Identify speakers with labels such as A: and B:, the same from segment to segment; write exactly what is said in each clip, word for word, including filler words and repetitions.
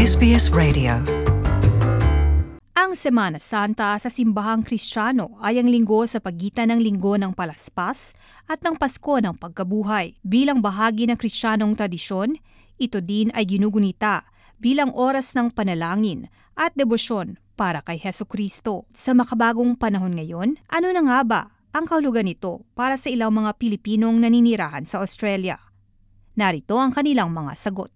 A: S B S Radio.
B: Ang Semana Santa sa simbahang Kristiyano ay ang linggo sa pagitan ng linggo ng Palaspas at ng Pasko ng Pagkabuhay. Bilang bahagi ng Kristiyanong tradisyon, ito din ay ginugunita bilang oras ng panalangin at debosyon para kay Hesukristo. Sa makabagong panahon ngayon, ano na nga ba ang kahulugan nito para sa ilang mga Pilipinong naninirahan sa Australia? Narito ang kanilang mga sagot.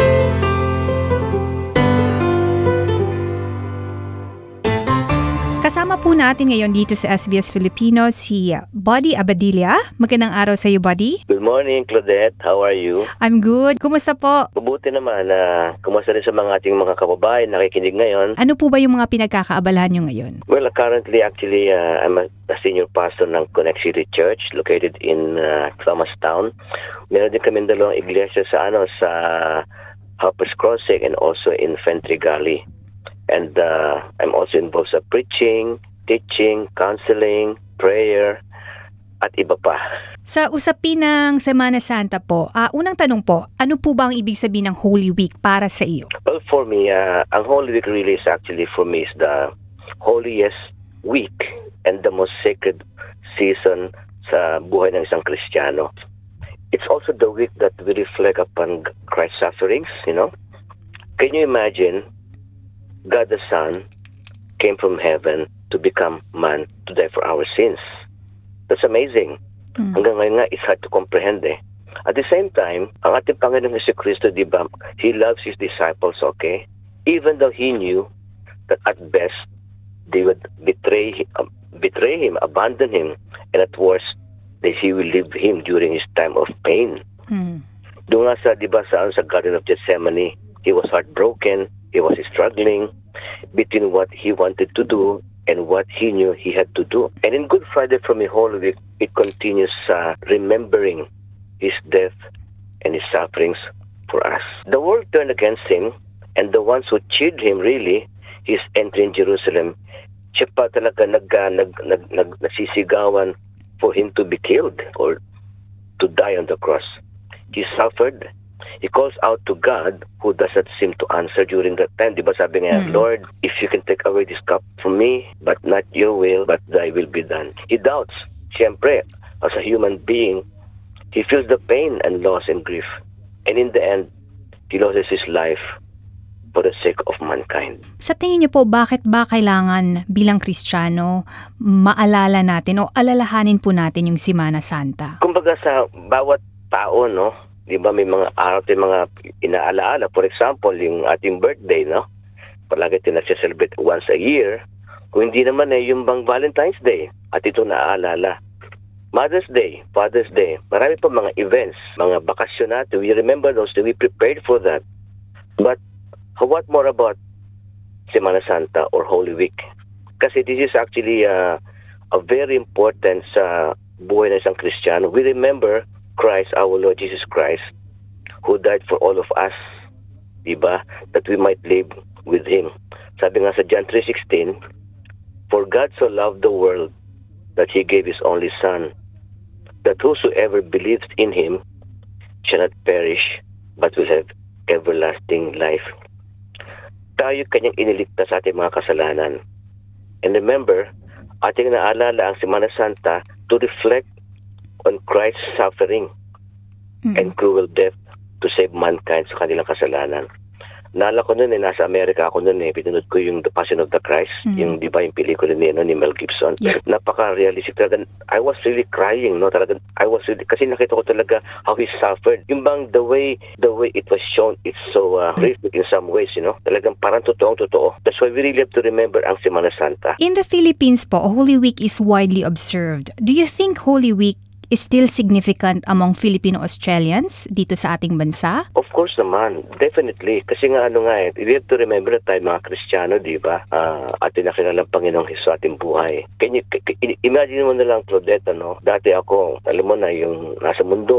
B: Kasama po natin ngayon dito sa S B S Filipino si Buddy Abadilla. Magandang araw sa iyo, Buddy.
C: Good morning, Claudette. How are you?
B: I'm good. Kumusta po?
C: Mabuti naman. Uh, kumusta rin sa mga ating mga kababayan nakikinig ngayon?
B: Ano po ba yung mga pinagkakaabalahan nyo ngayon?
C: Well, uh, currently, actually, uh, I'm a, a senior pastor ng Connect City Church located in uh, Thomastown. Meron din kami dalawang iglesia sa, ano, sa Harper's Crossing and also in Fentry Gully. And uh, I'm also involved sa preaching, teaching, counseling, prayer, at iba pa.
B: Sa usapin ng Semana Santa po, uh, unang tanong po, ano po ba ang ibig sabihin ng Holy Week para sa iyo?
C: Well, for me, uh, ang Holy Week really is actually for me is the holiest week and the most sacred season sa buhay ng isang Kristiyano. It's also the week that we reflect upon Christ's sufferings, you know. Can you imagine God the Son came from heaven to become man to die for our sins? That's amazing. Mm. Hanggang ngayon nga, it's hard to comprehend eh. At the same time, ang ating Panginoong Jesucristo, di ba, He loves His disciples, okay? Even though He knew that at best, they would betray Him, uh, betray him abandon Him, and at worst, that He will leave Him during His time of pain. Mm. Doon nga sa, di ba, sa, sa Garden of Gethsemane, He was heartbroken. He was struggling between what he wanted to do and what he knew he had to do. And in Good Friday from the whole week, it continues uh, remembering his death and his sufferings for us. The world turned against him, and the ones who cheered him, really, his entry in Jerusalem, siya pa talaga nag, uh, nag, nag, nag, nasisigawan for him to be killed or to die on the cross. He suffered. He calls out to God who doesn't seem to answer during that time. Diba sabi nga, mm-hmm. Lord, if you can take away this cup from me, but not your will, but thy will be done. He doubts. Siyempre, as a human being, he feels the pain and loss and grief. And in the end, he loses his life for the sake of mankind.
B: Sa tingin niyo po, bakit ba kailangan bilang Kristiyano maalala natin o alalahanin po natin yung Semana Santa?
C: Kumbaga sa bawat tao, no? Di ba may mga araw tayong mga inaalaala. For example, yung ating birthday, no? Palagi tayo nagsiselebrate once a year. Kung hindi naman eh, yung bang Valentine's Day. At ito naaalala. Mother's Day, Father's Day. Marami pa mga events, mga bakasyon natin. We remember those, we prepared for that. But what more about Semana Santa or Holy Week? Kasi this is actually uh, a very important sa buhay ng isang Kristiyano. We remember Christ, our Lord Jesus Christ, who died for all of us, diba? That we might live with Him. Sabi nga sa John three sixteen, for God so loved the world that He gave His only Son, that whosoever believes in Him shall not perish, but will have everlasting life. Tayo kanyang iniligtas sa ating mga kasalanan. And remember, ating naalala ang Semana Santa to reflect on Christ's suffering mm-hmm. and cruel death to save mankind sa kanilang kasalanan. Naalala ko noon eh, nasa Amerika ako noon eh, pinunod ko yung The Passion of the Christ, mm-hmm. yung di ba yung pelikula ni, no, ni Mel Gibson. Yep. Napaka-realistic talaga. I was really crying, no, talaga. I was really, kasi nakita ko talaga how he suffered. Yung bang the way, the way it was shown, it's so uh, realistic in some ways, you know. Talagang parang totoong-totoo. That's why we really have to remember ang Semana Santa.
B: In the Philippines po, Holy Week is widely observed. Do you think Holy Week is still significant among Filipino-Australians dito sa ating bansa?
C: Of course naman, definitely. Kasi nga ano nga eh, we have to remember na tayo mga Kristiyano, di ba? Uh, atin na kilalang Panginoong Hesus sa ating buhay. Can you, imagine mo na lang, Claudette, ano? Dati ako, alam mo na, yung nasa mundo, mm-hmm.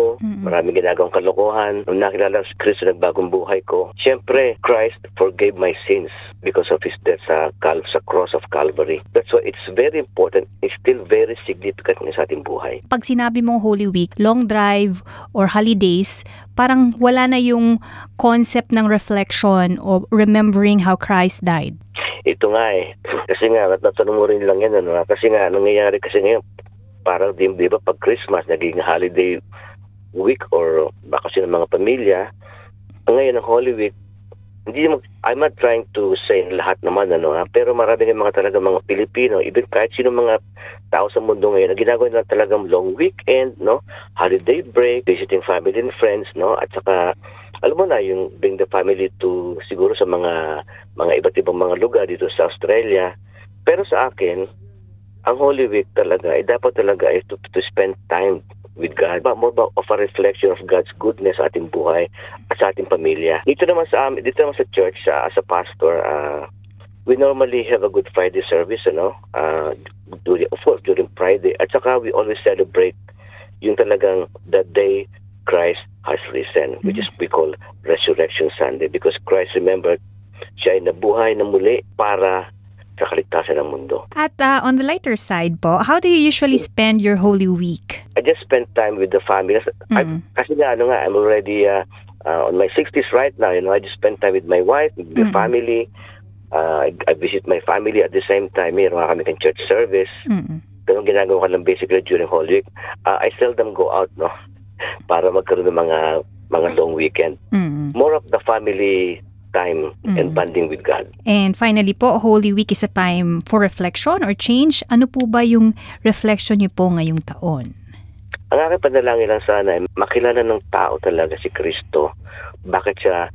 C: Maraming ginagawang kalokohan. Nung nakilala ko si Kristo, nagbagong buhay ko. Siyempre, Christ forgave my sins because of His death sa, Cal- sa cross of Calvary. That's why it's very important. It's still very significant sa ating buhay.
B: Pag sinabi mong Holy Week, long drive or holidays, parang wala na yung concept ng reflection or remembering how Christ died.
C: Ito nga eh. Kasi nga, natanong mo rin lang yan. Ano? Kasi nga, nangyayari kasi ngayon, parang di, di ba pag Christmas, naging holiday week or bakasyon ng mga pamilya. Ngayon, ang Holy Week, hindi mo, I'm not trying to say lahat naman, ano, ha? Pero marami ng mga talaga mga Pilipino, even kahit sino mga tao sa mundo ngayon, na ginagawa nila talagang long weekend, no? Holiday break, visiting family and friends, no? At saka, alam mo na, yung bring the family to, siguro sa mga, mga iba't ibang mga lugar dito sa Australia. Pero sa akin, ang Holy Week talaga, eh, dapat talaga is to, to spend time with God. More about of a reflection of God's goodness sa ating buhay at sa ating pamilya. Dito naman sa amin, dito naman sa church, uh, as a pastor, uh, we normally have a Good Friday service, ano? Uh, during, of course, during Friday. At saka we always celebrate yung talagang the day Christ has risen, which is we call Resurrection Sunday, because Christ, remember, siya ay nabuhay na muli para sa kaligtasan ng mundo.
B: At uh, on the lighter side po, how do you usually spend your Holy Week?
C: I just spend time with the family.
B: Mm.
C: I, kasi nga, ano nga, I'm already uh, uh, on my sixties right now. You know, I just spend time with my wife, with the
B: Mm.
C: family. Uh, I, I visit my family at the same time. Meron nga kami ng church service.
B: Mm.
C: Ganun ginagawa ko lang basically during Holy Week. Uh, I seldom go out, no? Para magkaroon ng mga mga long weekend.
B: Mm.
C: More of the family time and
B: Mm.
C: bonding with God.
B: And finally po, Holy Week is a time for reflection or change. Ano po ba yung reflection niyo po ngayong taon?
C: Ang aking panalangin lang sana ay makilala ng tao talaga si Kristo. Bakit siya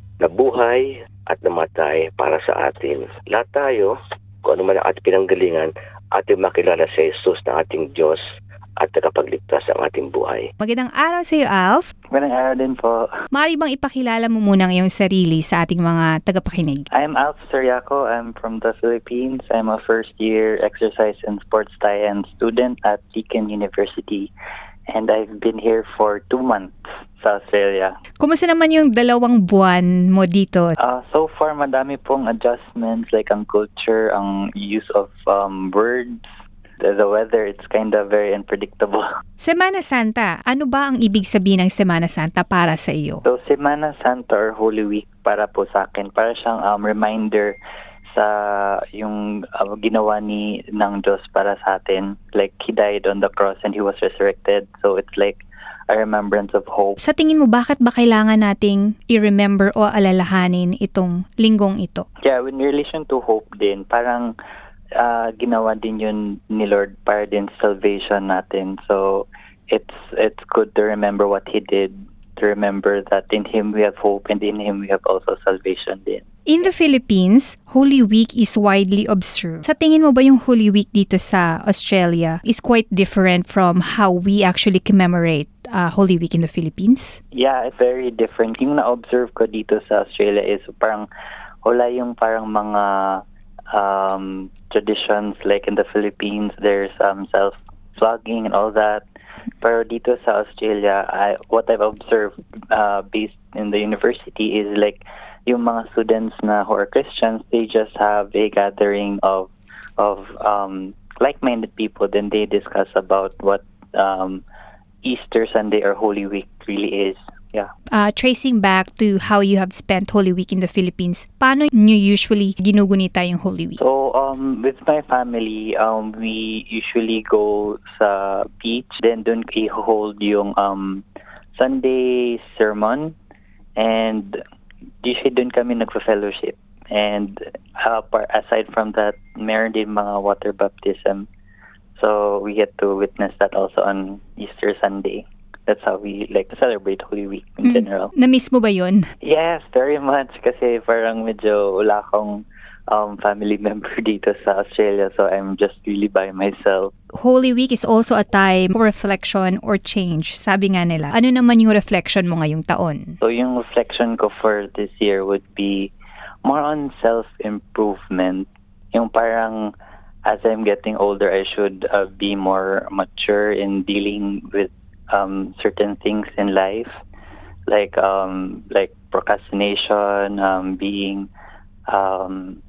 C: nabuhay at namatay para sa atin. Lahat tayo, kung ano man ang ating pinanggalingan, ating makilala si Jesus na ating Diyos at tagapagligtas ang ating buhay.
B: Magandang araw sa iyo, Alf.
A: Magandang araw din po.
B: Maaari bang ipakilala mo muna ang iyong sarili sa ating mga tagapakinig?
A: I'm Alf Soriaco. I'm from the Philippines. I'm a first-year exercise and sports science student at Deakin University. And I've been here for two months sa Australia.
B: Kumusta naman yung dalawang buwan mo dito?
A: Uh, so far, madami pong adjustments like ang culture, ang use of um, words, the, the weather, it's kind of very unpredictable.
B: Semana Santa, ano ba ang ibig sabihin ng Semana Santa para sa iyo?
A: So, Semana Santa or Holy Week para po sa akin, para siyang um, reminder sa yung uh, ginawa ni ng Diyos para sa atin. Like, He died on the cross and He was resurrected. So, it's like a remembrance of hope.
B: Sa tingin mo, bakit ba kailangan nating i-remember o alalahanin itong linggong ito?
A: Yeah, in relation to hope din, parang uh, ginawa din yun ni Lord para din salvation natin. So, it's it's good to remember what He did, to remember that in Him we have hope and in Him we have also salvation din.
B: In the Philippines, Holy Week is widely observed. Sa tingin mo ba yung Holy Week dito sa Australia is quite different from how we actually commemorate uh, Holy Week in the Philippines?
A: Yeah, it's very different. Yung na-observe ko dito sa Australia is parang wala yung parang mga um, traditions like in the Philippines, there's um, self-flogging and all that. Pero dito sa Australia, I, what I've observed uh, based in the university is like yung mga students na who are Christians, they just have a gathering of of um, like-minded people. Then they discuss about what um, Easter Sunday or Holy Week really is. Yeah.
B: Uh, tracing back to how you have spent Holy Week in the Philippines, paano nyo usually ginugunita yung Holy Week?
A: So, um, with my family, um, we usually go sa beach. Then, dun i-hold yung um, Sunday sermon. And usually dun kami nagpa-fellowship. And uh, aside from that, meron din mga water baptism. So, we get to witness that also on Easter Sunday. That's how we like to celebrate Holy Week in
B: Mm.
A: general.
B: Na-miss mo ba yun?
A: Yes, very much. Kasi parang medyo wala akong um, family member dito sa Australia. So I'm just really by myself.
B: Holy Week is also a time for reflection or change. Sabi nga nila, ano naman yung reflection mo ngayong taon?
A: So yung reflection ko for this year would be more on self-improvement. Yung parang as I'm getting older, I should uh, be more mature in dealing with um, certain things in life, like um, like procrastination, um, being um,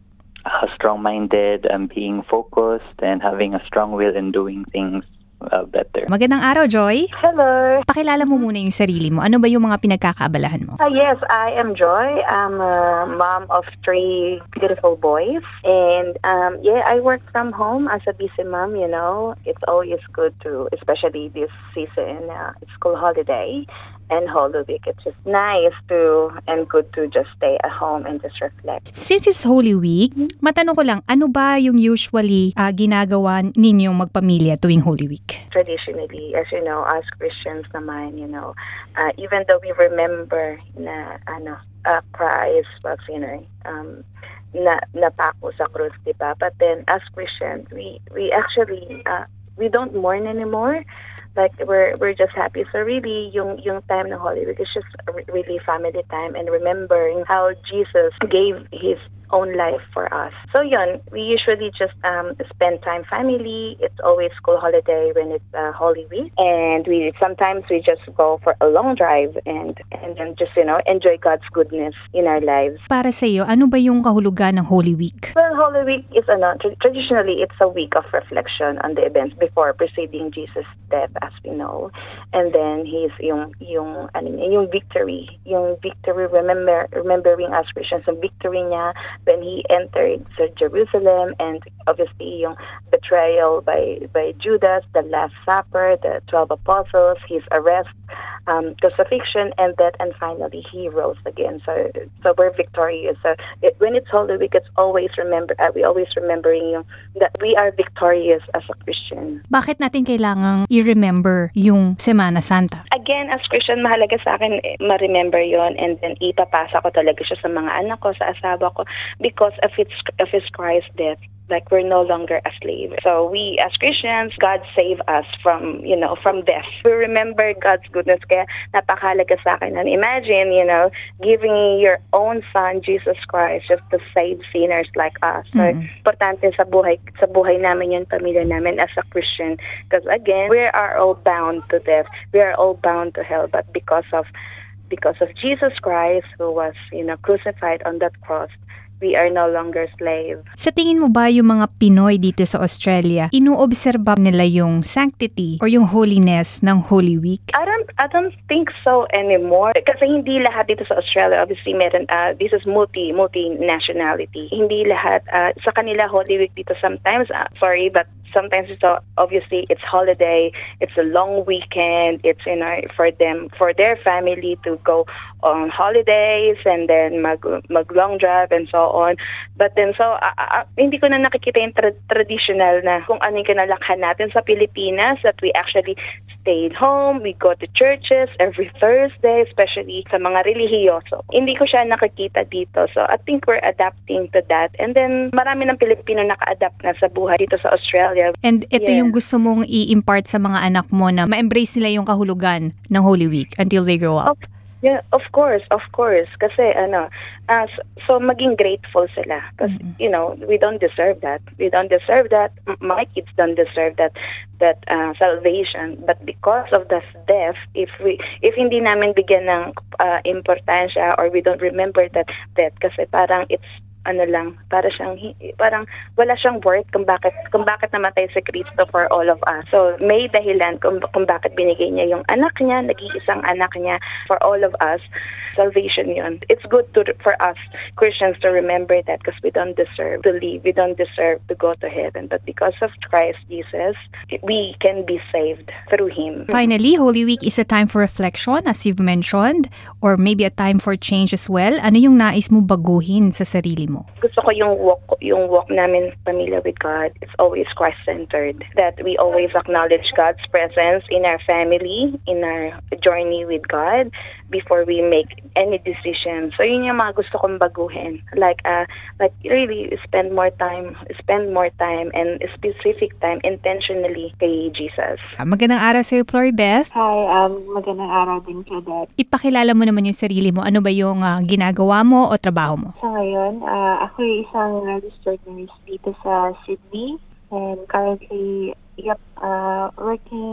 A: uh, strong-minded, and being focused, and having a strong will in doing things uh, better.
B: Magandang araw, Joy.
D: Hello.
B: Pakilala mo muna yung sarili mo. Ano ba yung mga pinagkakaabalahan mo?
D: Uh, yes, I am Joy. I'm a mom of three beautiful boys. And um, yeah, I work from home as a busy mom, you know. It's always good to, especially this season, uh, it's school holiday and Holy Week. It's just nice to and good to just stay at home and just reflect.
B: Since it's Holy Week, matanong ko lang, ano ba yung usually uh, ginagawa ninyong magpamilya tuwing Holy Week?
D: Traditionally, as you know, as Christians naman, you know, uh, even though we remember na ano, uh, Christ was, you know, um, na napako sa krus, di ba? But then, as Christians, we we actually uh, we don't mourn anymore. Like we're we're just happy. So really, yung yung time ng Holy Week is just really family time and remembering how Jesus gave His own life for us. So yun, we usually just um spend time family. It's always school holiday when it's uh, Holy Week, and we sometimes we just go for a long drive and and then just you know enjoy God's goodness in our lives.
B: Para sa iyo, ano ba yung kahulugan ng Holy Week?
D: Well, Holy Week is ano, tra- traditionally it's a week of reflection on the events before preceding Jesus' death, as we know, and then His yung yung ano niya, yung victory, yung victory. Remember remembering as Christians yung victory niya when He entered to Jerusalem, and obviously yung betrayal by by Judas, the Last Supper, the twelve apostles, His arrest, um, crucifixion, and death, and finally He rose again. So so we're victorious. So it, when it's Holy Week, it's always remember. Uh, we always remembering yung, that we are victorious as a Christian.
B: Bakit natin kailangang i-remember yung Semana Santa?
D: Again, as Christian, mahalaga sa akin eh, ma-remember yon, and then ipapasa ko talaga siya sa mga anak ko, sa asawa ko, because of its of His Christ death. Like we're no longer a slave. So we as Christians, God save us from, you know, from death. We remember God's goodness. Kaya napakahalaga sa akin. And imagine, you know, giving your own son, Jesus Christ, just to save sinners like us. So
B: Mm.
D: importante sa buhay, sa buhay namin yun, pamilya namin as a Christian. Because again, we are all bound to death. We are all bound to hell. But because of because of Jesus Christ, who was, you know, crucified on that cross, we are no longer slaves.
B: Sa tingin mo ba yung mga Pinoy dito sa Australia, inuobserba nila yung sanctity or yung holiness ng Holy Week?
D: I don't I don't think so anymore. Kasi hindi lahat dito sa Australia, obviously meron, uh, this is multi, multi-nationality. Hindi lahat, uh, sa kanila Holy Week dito sometimes, uh, sorry, but sometimes it's uh, obviously it's holiday, it's a long weekend, it's, you know, for them, for their family to go on holidays and then mag, mag long drive and so on. But then, so, uh, uh, hindi ko na nakikita yung tra- traditional na kung ano yung kinalakhan natin sa Pilipinas, that we actually stayed home, we go to churches every Thursday, especially sa mga relihiyoso. Hindi ko siya nakikita dito. So, I think we're adapting to that. And then, marami ng Pilipino naka-adapt na sa buhay dito sa Australia.
B: And ito
D: Yeah.
B: yung gusto mong i-impart sa mga anak mo na ma-embrace nila yung kahulugan ng Holy Week until they grow up.
D: Yeah, of course, of course. Kasi ano, uh, so, so maging grateful sila. Because,
B: Mhm.
D: you know, we don't deserve that. We don't deserve that. M- My kids don't deserve that that uh, salvation. But because of the death, if we if hindi namin bigyan ng uh, importansya, or we don't remember that death, kasi parang it's ano lang, para siyang hi- parang wala siyang worth kung bakit kung bakit namatay si Kristo for all of us. So may dahilan kung, kung bakit binigay niya yung anak niya, nag-iisang anak niya for all of us. Salvation yun. It's good to for us Christians to remember that, because we don't deserve to live, we don't deserve to go to heaven, but because of Christ Jesus, we can be saved through Him.
B: Finally, Holy Week is a time for reflection, as you've mentioned, or maybe a time for change as well. Ano yung nais mo baguhin sa sarili mo?
D: Gusto ko yung walk yung walk namin pamilya with God. It's always Christ-centered. That we always acknowledge God's presence in our family, in our journey with God, before we make any decision. So yun yung mga gusto kong baguhin. Like uh like really spend more time, spend more time and specific time intentionally kay Jesus.
B: Magandang araw sa'yo, Floribeth.
E: Hi, um, magandang araw din po, Dad.
B: Ipakilala mo naman yung sarili mo. Ano ba yung ah, ginagawa mo o trabaho mo?
E: Sa ngayon, uh, ako ay isang registered nurse dito sa Sydney, and currently, yep, uh, working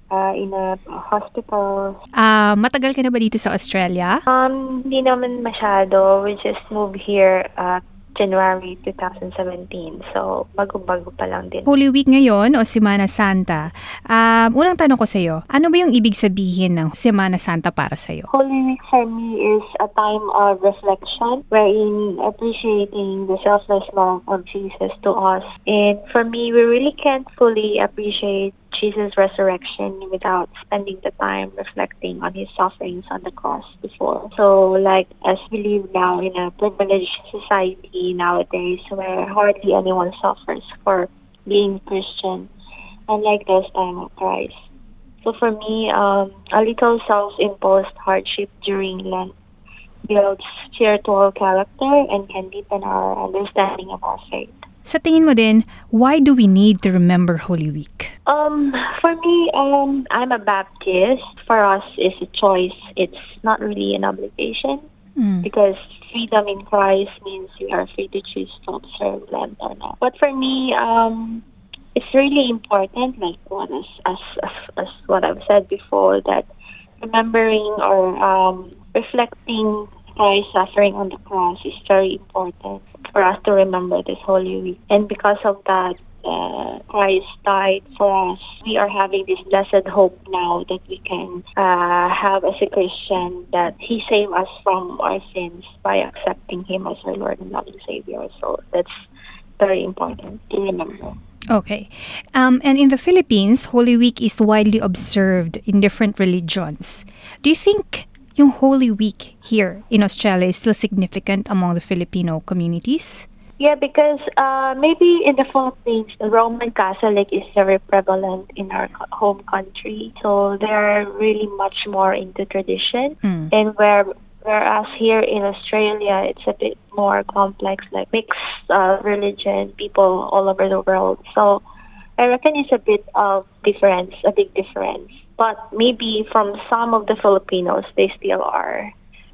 E: uh, in a hospital.
B: Ah, matagal ka na ba dito sa Australia?
E: Um, hindi naman masyado. We just moved here uh, January twenty seventeen. So, bago-bago pa lang din.
B: Holy Week ngayon o Semana Santa. Um, unang tanong ko sa'yo, ano ba yung ibig sabihin ng Semana Santa para sa'yo?
E: Holy Week for me is a time of reflection wherein appreciating the selfless love of Jesus to us. And for me, we really can't fully appreciate Jesus' resurrection without spending the time reflecting on his sufferings on the cross before. So, like, as we live now in a privileged society nowadays where hardly anyone suffers for being Christian, unlike those time of Christ. So for me, um, a little self-imposed hardship during Lent builds spiritual character and can deepen our understanding of our faith.
B: Sa tingin mo din, why do we need to remember Holy Week?
E: Um, for me, um, I'm a Baptist. For us, it's a choice. It's not really an obligation
B: Mm.
E: because freedom in Christ means we are free to choose to observe Lent or not. But for me, um, it's really important, like what is, as, as as what I've said before, that remembering or um, reflecting Christ's suffering on the cross is very important for us to remember this Holy Week. And because of that, uh, Christ died for us. We are having this blessed hope now that we can uh, have as a Christian, that He saved us from our sins by accepting Him as our Lord and loving Savior. So that's very important to remember.
B: Okay. Um, and in the Philippines, Holy Week is widely observed in different religions. Do you think yung Holy Week here in Australia is still significant among the Filipino communities?
E: Yeah, because uh, maybe in the Philippines, the Roman Catholic is very prevalent in our co- home country. So they're really much more into tradition.
B: Mm.
E: And where whereas here in Australia, it's a bit more complex, like mixed uh, religion, people all over the world. So I reckon it's a bit of difference, a big difference. But maybe from some of the Filipinos, they still are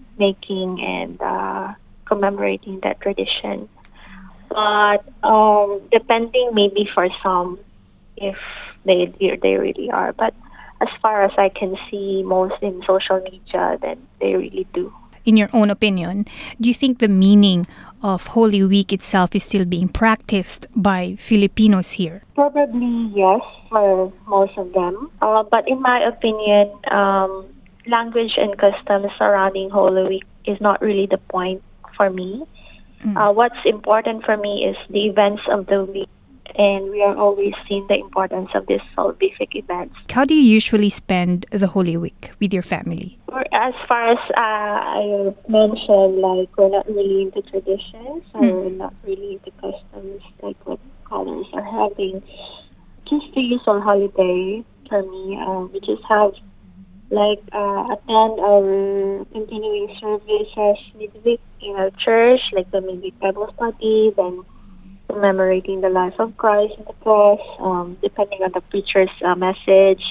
E: making and uh, commemorating that tradition. But um, depending maybe for some, if they they really are. But as far as I can see, most in social media, then they really do.
B: In your own opinion, do you think the meaning of Holy Week itself is still being practiced by Filipinos here?
E: Probably yes for most of them. Uh, but in my opinion, um, language and customs surrounding Holy Week is not really the point for me.
B: Mm.
E: Uh, what's important for me is the events of the week, and we are always seeing the importance of these salvific events.
B: How do you usually spend the Holy Week with your family?
E: Or as far as uh, I mentioned, like we're not really into traditions, or
B: Mm.
E: we're not really into customs, like what colors are having. Just the usual holiday for me. Uh, we just have like uh, attend our continuing services midweek in our church, like the midweek Bible study, then commemorating the life of Christ on the cross, um, depending on the preacher's uh, message.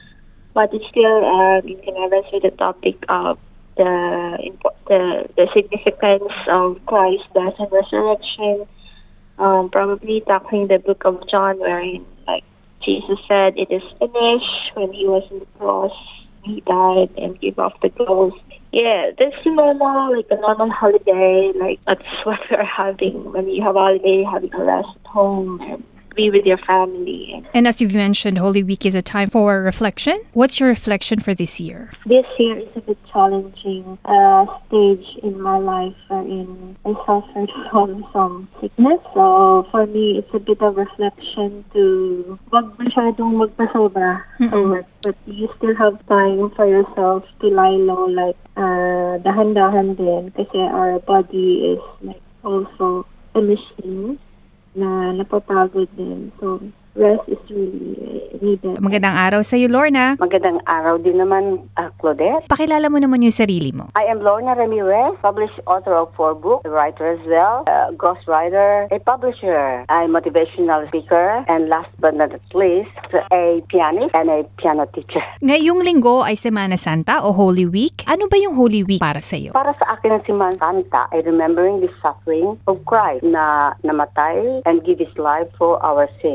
E: But it's still uh, in connivance with the topic of the, impo- the the significance of Christ's death and resurrection. Um, probably tackling the book of John, wherein like Jesus said, "It is finished." When he was on the cross, he died and gave off the ghost. Yeah, this is normal, like a normal holiday. Like that's what we're having when you have a holiday, having a rest at home and be with your family.
B: And as you've mentioned, Holy Week is a time for reflection. What's your reflection for this year?
E: This year is a bit challenging uh, stage in my life wherein I suffered from some sickness. So for me, it's a bit of reflection to wag masyadong magpasobra sa work. But you still have time for yourself to lie low, like uh, dahan-dahan din kasi our body is like also a machine na napapagod din. So, rest is really uh, needed.
B: Magandang araw sa iyo, Lorna.
F: Magandang araw din naman, uh, Claudette.
B: Pakilala mo naman yung sarili mo.
F: I am Lorna Ramirez, published author of four books, a writer as well, a ghostwriter, a publisher, a motivational speaker, and last but not least, a pianist and a piano teacher.
B: Ngayong linggo ay Semana Santa o Holy Week. Ano ba yung Holy Week para sa iyo?
F: Para sa akin ang Semana Santa ay remembering the suffering of Christ na namatay and give His life for our sins. It's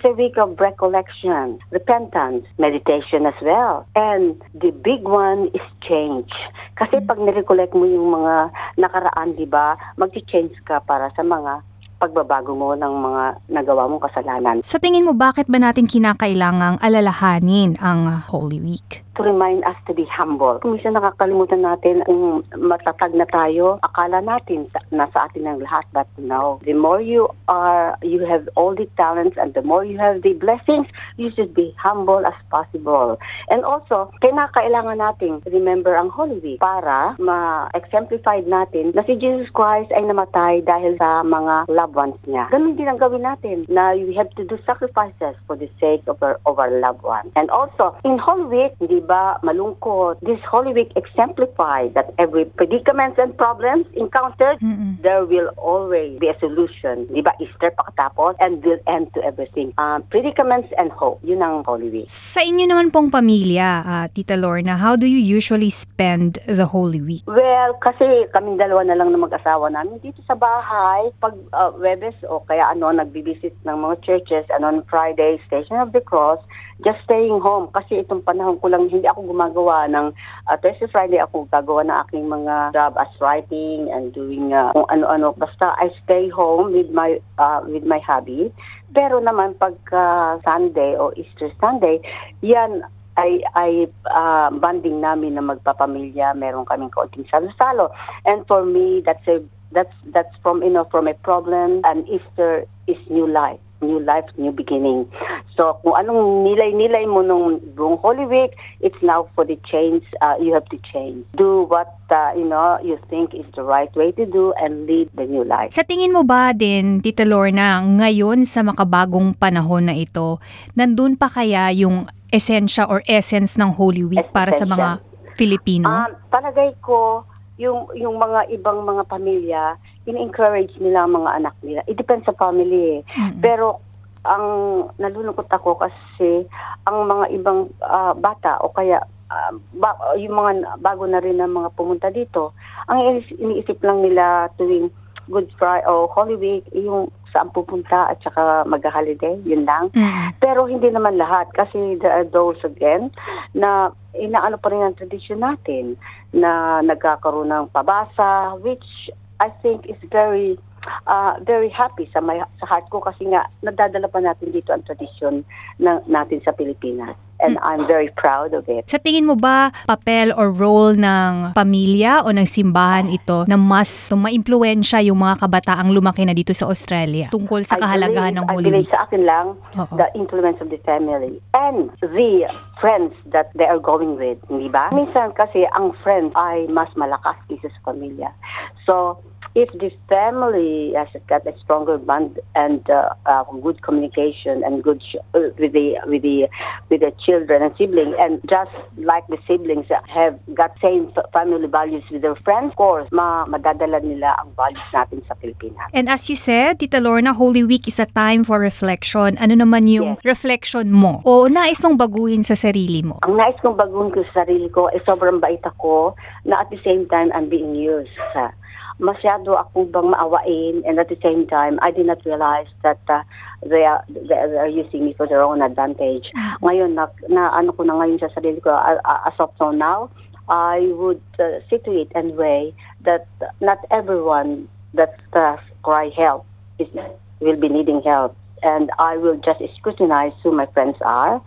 F: a week of recollection, repentance, meditation as well. And the big one is change. Kasi pag nirecollect mo yung mga nakaraan, di ba, mag-change ka para sa mga pagbabago mo ng mga nagawa mong kasalanan.
B: Sa tingin mo, bakit ba natin kinakailangang alalahanin ang Holy Week?
F: To remind us to be humble. Kung minsan nakakalimutan natin kung matatag na tayo, akala natin ta- nasa atin ang lahat. But no, the more you are, you have all the talents and the more you have the blessings, you should be humble as possible. And also, kinakailangan natin remember ang Holy Week para ma-exemplify natin na si Jesus Christ ay namatay dahil sa mga loved ones niya. Ganun din ang gawin natin na we have to do sacrifices for the sake of our, of our loved ones. And also, in Holy Week, hindi ba malungkot, this Holy Week exemplifies that every predicaments and problems encountered,
B: Mm-mm.
F: there will always be a solution. Di ba, Easter pakatapos and will end to everything. Um, predicaments and hope, yun ang Holy Week.
B: Sa inyo naman pong pamilya, ah, Tita Lorna, how do you usually spend the Holy Week?
F: Well, kasi kaming dalawa na lang na mag-asawa namin dito sa bahay, pag uh, Webes o kaya ano, nagbibisit ng mga churches, and on Friday, Station of the Cross, just staying home. Kasi itong panahon ko lang, hindi ako gumagawa ng, uh, Thursday, Friday ako gagawa ng aking mga job as writing and doing uh, kung ano-ano. Basta I stay home with my uh, with my hobby. Pero naman pagka Sunday o Easter Sunday, yan ay ay uh, banding namin na magpapamilya. Meron kaming kaunting salo-salo. And for me, that's a that's that's from you know from a problem, and Easter is new life. New life, new beginning. So, kung anong nilay-nilay mo nung buong Holy Week, it's now for the change. Uh, you have to change. Do what, uh, you know, you think is the right way to do and lead the new life.
B: Sa tingin mo ba din, Tita Lorna, ngayon sa makabagong panahon na ito, nandun pa kaya yung esensya or essence ng Holy Week para sa mga Filipino?
F: Um, palagay ko, yung yung mga ibang mga pamilya, in-encourage nila ang mga anak nila. It depends sa family.
B: Mm-hmm.
F: Pero ang nalulungkot ako kasi ang mga ibang uh, bata o kaya uh, ba, yung mga bago na rin na mga pumunta dito, ang iniisip lang nila tuwing Good Friday o Holy Week, yung saan pupunta at saka mag-holiday, yun lang.
B: Mm-hmm.
F: Pero hindi naman lahat kasi there are those again na inaano pa rin ang tradisyon natin na nagkakaroon ng pabasa, which I think is very uh, very happy sa my, sa heart ko kasi nga nadadala pa natin dito ang tradisyon ng natin sa Pilipinas. And I'm very proud of it.
B: Sa tingin mo ba, papel or role ng pamilya o ng simbahan ito na mas maimpluwensya yung mga kabataang lumaki na dito sa Australia tungkol sa kahalagahan ng Holy Week?
F: I believe sa akin lang,
B: Oo.
F: the influence of the family and the friends that they are going with, hindi ba? Minsan kasi ang friends ay mas malakas kaysa sa pamilya. So, if the family has got a stronger bond and uh, uh, good communication and good sh- uh, with the with the with the children and siblings, and just like the siblings have got same family values with their friends, of course, ma madadala nila ang values natin sa Pilipinas.
B: And as you said, Tita Lorna, Holy Week is a time for reflection. Ano naman yung
F: Yes.
B: reflection mo o nais mong baguhin sa sarili mo?
F: Ang nais kong baguhin ko sa sarili ko ay sobrang bait ako na at the same time I'm being used. Uh, masyado akong bang maawain, and at the same time I did not realize that uh, they are they are using me for their own advantage. Ngayon na, na ano ko na ngayon sa sarili ko, uh, as of now, I would uh, see to it and way that not everyone that uh, cry help is will be needing help. And I will just scrutinize who my friends are.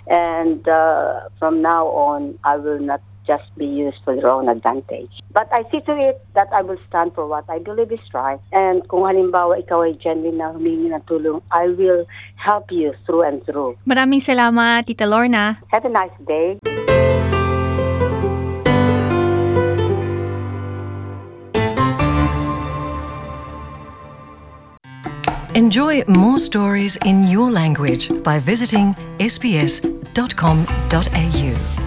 F: And uh, from now on, I will not just be used for their own advantage. But I see to it that I will stand for what I believe is right. And kung halimbawa ikaw ay genuine na humingi ng tulong, I will help you through and through.
B: Maraming salamat, Tita Lorna.
F: Have a nice day.
G: Enjoy more stories in your language by visiting s b s dot com dot a u.